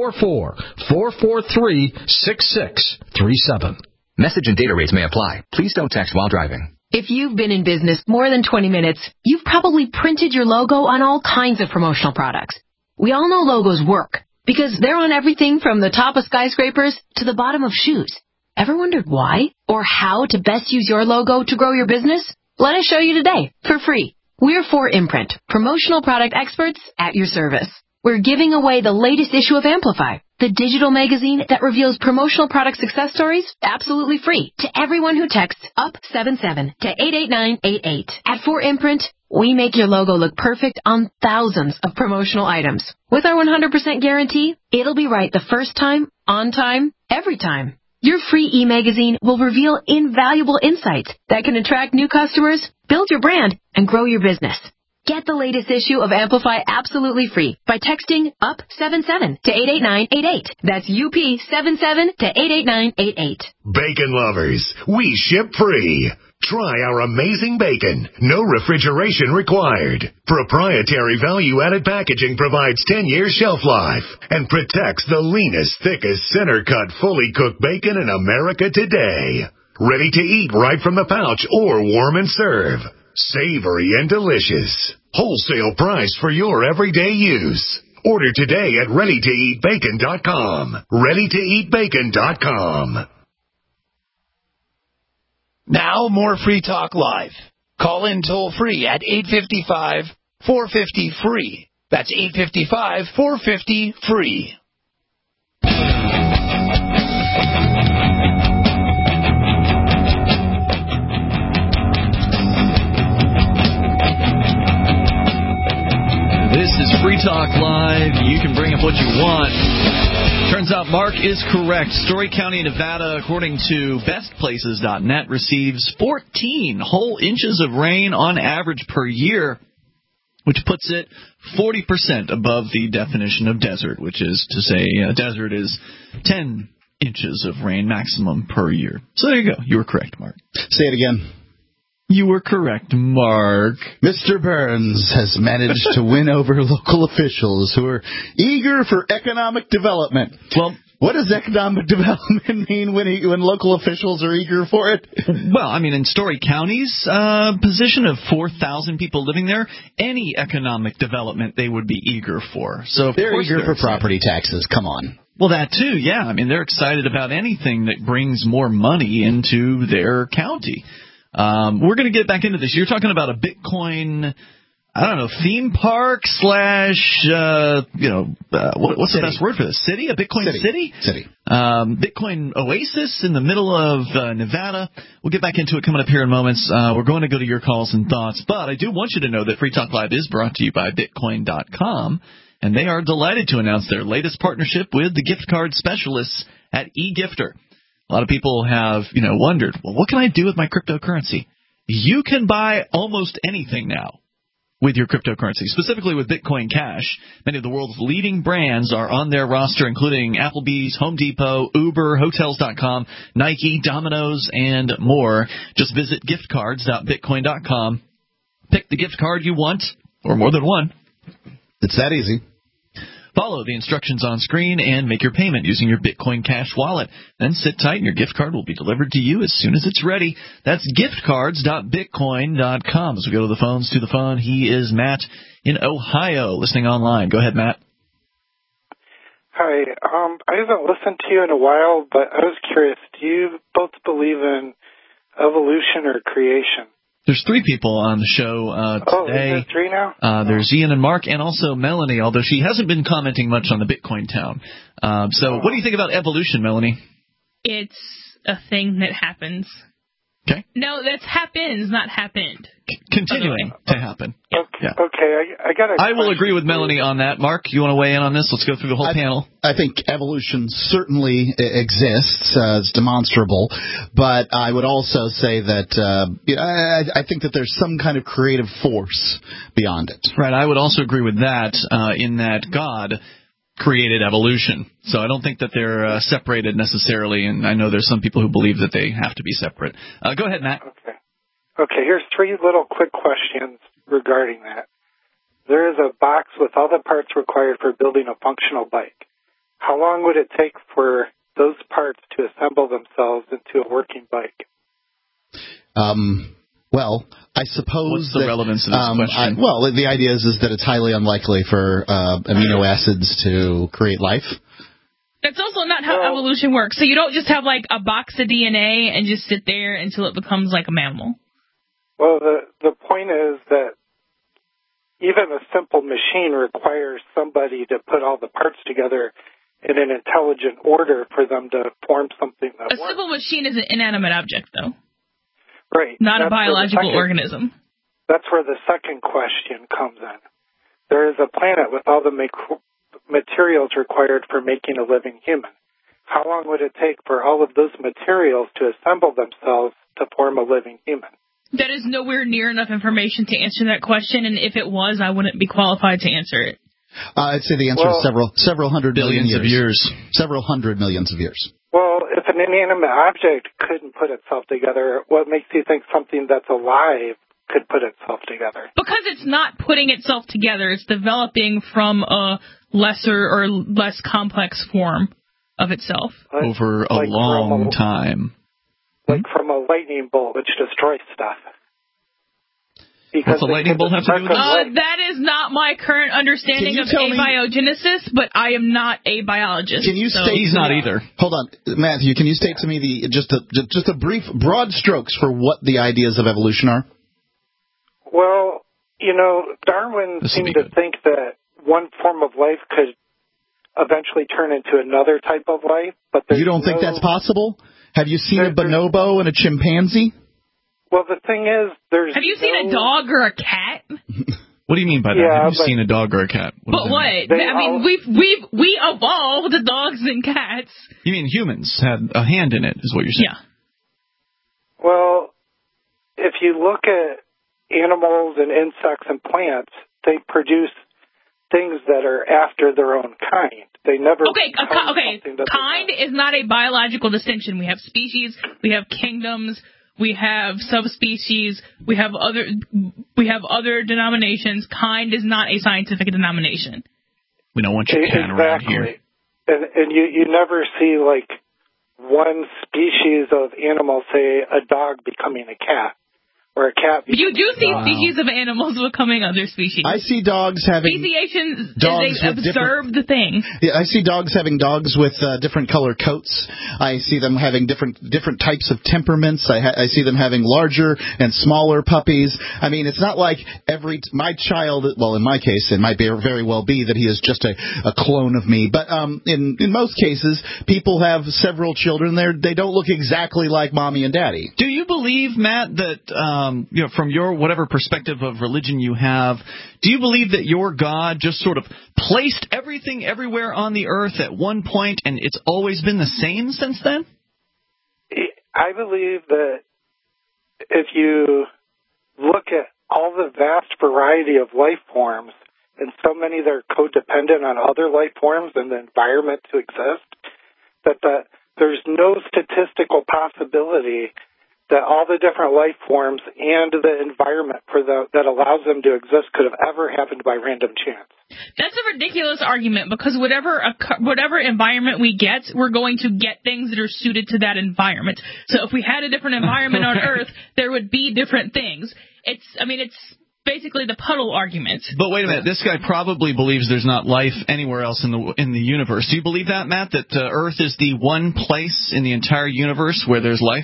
844-443-6637. Message and data rates may apply. Please don't text while driving. If you've been in business more than 20 minutes, you've probably printed your logo on all kinds of promotional products. We all know logos work because they're on everything from the top of skyscrapers to the bottom of shoes. Ever wondered why or how to best use your logo to grow your business? Let us show you today for free. We're 4imprint, promotional product experts at your service. We're giving away the latest issue of Amplify, the digital magazine that reveals promotional product success stories absolutely free to everyone who texts UP77 to 88988. At 4imprint, we make your logo look perfect on thousands of promotional items. With our 100% guarantee, it'll be right the first time, on time, every time. Your free e-magazine will reveal invaluable insights that can attract new customers, build your brand, and grow your business. Get the latest issue of Amplify absolutely free by texting UP77 to 88988. That's UP77 to 88988. Bacon lovers, we ship free. Try our amazing bacon. No refrigeration required. Proprietary value-added packaging provides 10-year shelf life and protects the leanest, thickest, center-cut, fully cooked bacon in America today. Ready to eat right from the pouch or warm and serve. Savory and delicious. Wholesale price for your everyday use. Order today at ReadyToEatBacon.com. ReadyToEatBacon.com. Now, more Free Talk Live. Call in toll-free at 855-450-FREE. That's 855-450-FREE. This is Free Talk Live. You can bring up what you want. Turns out Mark is correct. Story County, Nevada, according to bestplaces.net, receives 14 whole inches of rain on average per year, which puts it 40% above the definition of desert, which is to say a desert is 10 inches of rain maximum per year. So there you go. You were correct, Mark. Say it again. You were correct, Mark. Mr. Burns has managed to win over local officials who are eager for economic development. Well, what does economic development mean when local officials are eager for it? Well, I mean, in Story County's position of 4,000 people living there, any economic development they would be eager for. So they're eager for property taxes. Come on. Well, that too, yeah. I mean, they're excited about anything that brings more money into their county. We're going to get back into this. You're talking about a Bitcoin, I don't know, theme park slash, what's the best word for this? City? A Bitcoin city? City. Bitcoin oasis in the middle of Nevada. We'll get back into it coming up here in moments. We're going to go to your calls and thoughts, but I do want you to know that Free Talk Live is brought to you by Bitcoin.com, and they are delighted to announce their latest partnership with the gift card specialists at eGifter. A lot of people have, wondered, well, what can I do with my cryptocurrency? You can buy almost anything now with your cryptocurrency, specifically with Bitcoin Cash. Many of the world's leading brands are on their roster, including Applebee's, Home Depot, Uber, Hotels.com, Nike, Domino's, and more. Just visit giftcards.bitcoin.com. Pick the gift card you want, or more than one. It's that easy. Follow the instructions on screen and make your payment using your Bitcoin Cash wallet. Then sit tight and your gift card will be delivered to you as soon as it's ready. That's giftcards.bitcoin.com. As we go to the phones, to the phone, he is Matt in Ohio, listening online. Go ahead, Matt. Hi. I haven't listened to you in a while, but I was curious. Do you both believe in evolution or creation? There's three people on the show today. Oh, is there three now? There's Ian and Mark, and also Melanie, although she hasn't been commenting much on the Bitcoin town. What do you think about evolution, Melanie? It's a thing that happens. Okay. No, that's happens, not happened. Continuing to happen. Okay. Okay, I got I will agree with Melanie on that. Mark, you want to weigh in on this? Let's go through the whole panel. I think evolution certainly exists. It's demonstrable. But I would also say that I think that there's some kind of creative force beyond it. Right. I would also agree with that in that God created evolution. So I don't think that they're separated necessarily, and I know there's some people who believe that they have to be separate. Go ahead, Matt. Okay, here's 3 little quick questions regarding that. There is a box with all the parts required for building a functional bike. How long would it take for those parts to assemble themselves into a working bike? Well, I suppose what's the relevance of this question? The idea is that it's highly unlikely for amino acids to create life. That's also not how evolution works. So you don't just have like a box of DNA and just sit there until it becomes like a mammal. Well, the point is that even a simple machine requires somebody to put all the parts together in an intelligent order for them to form something that works. A simple machine is an inanimate object, though. Right. Not a biological organism. That's where the second question comes in. There is a planet with all the materials required for making a living human. How long would it take for all of those materials to assemble themselves to form a living human? That is nowhere near enough information to answer that question, and if it was, I wouldn't be qualified to answer it. I'd say the answer is several hundred billions of years. Several hundred millions of years. Well, if an inanimate object couldn't put itself together, what makes you think something that's alive could put itself together? Because it's not putting itself together. It's developing from a lesser or less complex form of itself. Over a long time. Like from a lightning bolt, which destroys stuff. What's a lightning bolt have to do with this? That is not my current understanding of abiogenesis, but I am not a biologist. Can you state? He's not either. Hold on, Matthew. Can you state to me just a brief, broad strokes for what the ideas of evolution are? Well, Darwin seemed to think that one form of life could eventually turn into another type of life, but you don't think that's possible? Have you seen a bonobo and a chimpanzee? Well, the thing is, Have you seen a dog or a cat? What do you mean by that? Have you seen a dog or a cat? What? We evolved dogs and cats. You mean humans had a hand in it, is what you're saying? Yeah. Well, if you look at animals and insects and plants, they produce things that are after their own kind. They never. Okay. Kind is not a biological distinction. We have species. We have kingdoms. We have subspecies. We have other denominations. Kind is not a scientific denomination. We don't want you can around here. And you never see like one species of animal, say a dog becoming a cat. Or a cat. You do see species of animals becoming other species. I see dogs having speciation is an observed thing. Yeah, I see dogs having dogs with different color coats. I see them having different types of temperaments. I see them having larger and smaller puppies. I mean, it's not like my child. Well, in my case, it might very well be that he is just a clone of me. But in most cases, people have several children. They don't look exactly like mommy and daddy. Do you believe, Matt, that from your whatever perspective of religion you have, do you believe that your God just sort of placed everything everywhere on the earth at one point and it's always been the same since then? I believe that if you look at all the vast variety of life forms and so many that are codependent on other life forms and the environment to exist, that there's no statistical possibility that all the different life forms and the environment that allows them to exist could have ever happened by random chance. That's a ridiculous argument because whatever environment we get, we're going to get things that are suited to that environment. So if we had a different environment on Earth, there would be different things. It's basically the puddle argument. But wait a minute, this guy probably believes there's not life anywhere else in the universe. Do you believe that, Matt, that Earth is the one place in the entire universe where there's life?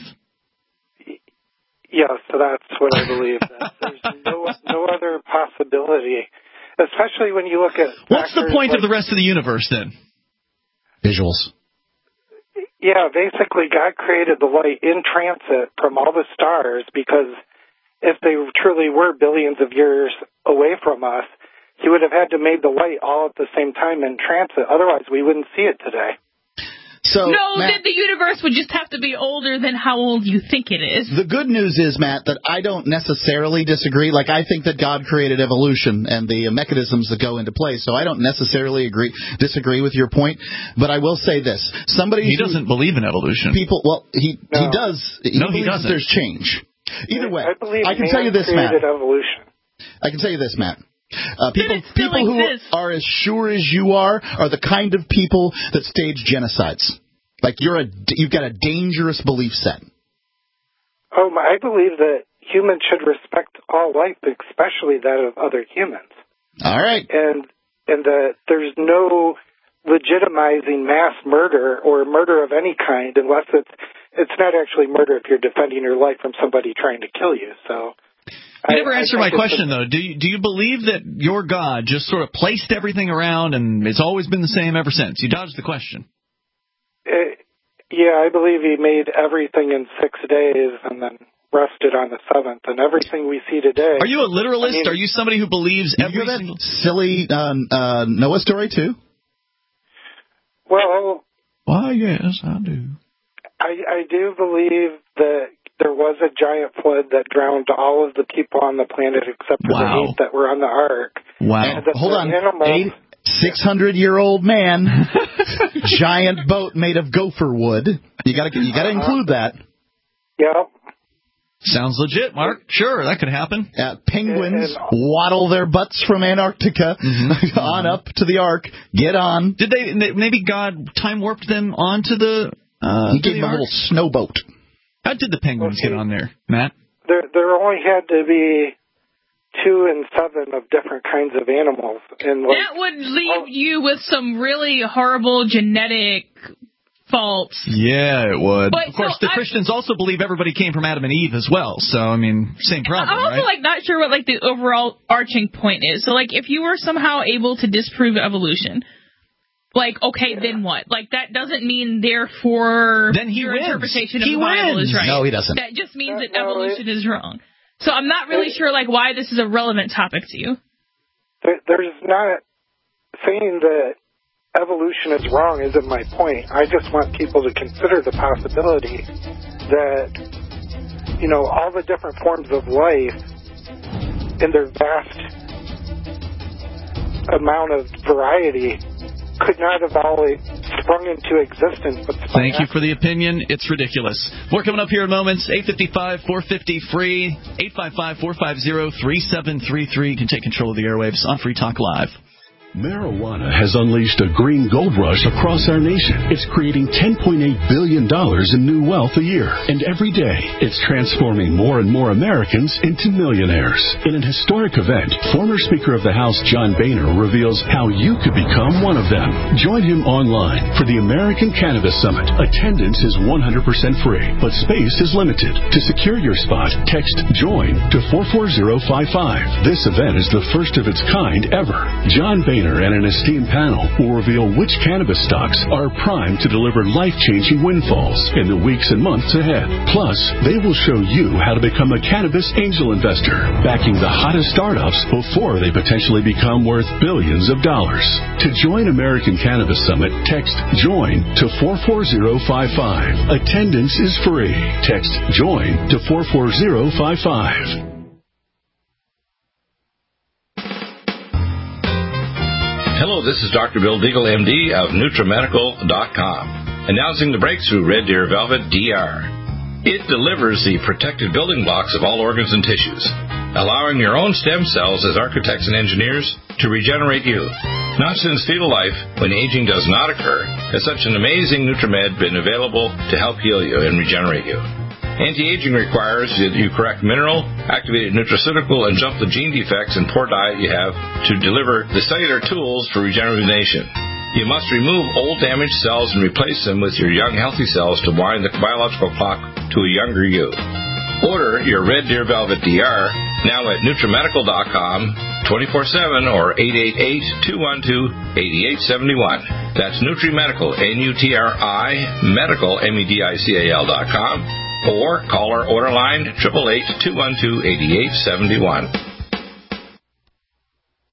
Yes, so that's what I believe. That there's no other possibility, especially when you look at. What's the point of the rest of the universe then? Visuals. Yeah, basically, God created the light in transit from all the stars because if they truly were billions of years away from us, he would have had to made the light all at the same time in transit. Otherwise, we wouldn't see it today. So, no, Matt, then the universe would just have to be older than how old you think it is. The good news is, Matt, that I don't necessarily disagree. Like, I think that God created evolution and the mechanisms that go into play, so I don't necessarily disagree with your point. But I will say this. He doesn't believe in evolution. He does. He doesn't. There's change. Either way, I can tell you this, Matt. Evolution. I can tell you this, Matt. People who are as sure as you are the kind of people that stage genocides. Like you've got a dangerous belief set. I believe that humans should respect all life, especially that of other humans. All right. And that there's no legitimizing mass murder or murder of any kind unless it's not actually murder if you're defending your life from somebody trying to kill you. So. You never answered my question, though. Do you believe that your God just sort of placed everything around and it's always been the same ever since? You dodged the question. Yeah, I believe he made everything in 6 days and then rested on the seventh. And everything we see today... Are you a literalist? Are you somebody who believes every single... silly Noah story, too? Well... Why, yes, I do. I do believe that there was a giant flood that drowned all of the people on the planet except for the 8 that were on the ark. Wow. Hold on. 600-year-old man, giant boat made of gopher wood. You got to include that. Yep. Sounds legit, Mark. Sure, that could happen. Penguins waddle their butts from Antarctica on up to the ark. Get on. Did maybe God time warped them onto the? He gave them a little snowboat. How did the penguins get on there, Matt? There only had to be 2 and 7 of different kinds of animals. And that would leave you with some really horrible genetic faults. Yeah, it would. But of course, the Christians also believe everybody came from Adam and Eve as well. So, I mean, same problem, I'm also not sure what the overall arching point is. So, if you were somehow able to disprove evolution, okay, then what? That doesn't mean, therefore, then your interpretation of the Bible is right. No, he doesn't. That just means that evolution is wrong. So I'm not really sure, why this is a relevant topic to you. There's not saying that evolution is wrong isn't my point. I just want people to consider the possibility that, all the different forms of life in their vast amount of variety could not have always sprung into existence. But thank you for the opinion. It's ridiculous. More coming up here in moments. 855-450-FREE, 855-450-3733. You can take control of the airwaves on Free Talk Live. Marijuana has unleashed a green gold rush across our nation. It's creating $10.8 billion in new wealth a year. And every day, it's transforming more and more Americans into millionaires. In an historic event, former Speaker of the House John Boehner reveals how you could become one of them. Join him online for the American Cannabis Summit. Attendance is 100% free, but space is limited. To secure your spot, text JOIN to 44055. This event is the first of its kind ever. John Boehner and an esteemed panel will reveal which cannabis stocks are primed to deliver life-changing windfalls in the weeks and months ahead. Plus, they will show you how to become a cannabis angel investor, backing the hottest startups before they potentially become worth billions of dollars. To join American Cannabis Summit, text JOIN to 44055. Attendance is free. Text JOIN to 44055. Hello, this is Dr. Bill Deagle, MD of NutriMedical.com, announcing the breakthrough Red Deer Velvet DR. It delivers the protected building blocks of all organs and tissues, allowing your own stem cells as architects and engineers to regenerate you. Not since fetal life, when aging does not occur, has such an amazing NutriMed been available to help heal you and regenerate you. Anti-aging requires that you correct mineral, activated nutraceutical, and jump the gene defects and poor diet you have to deliver the cellular tools for regeneration. You must remove old damaged cells and replace them with your young healthy cells to wind the biological clock to a younger you. Order your Red Deer Velvet DR now at NutriMedical.com 24/7 or 888-212-8871. That's NutriMedical, N-U-T-R-I, Medical, MEDICAL.com. Or call our order line 888-212-8871.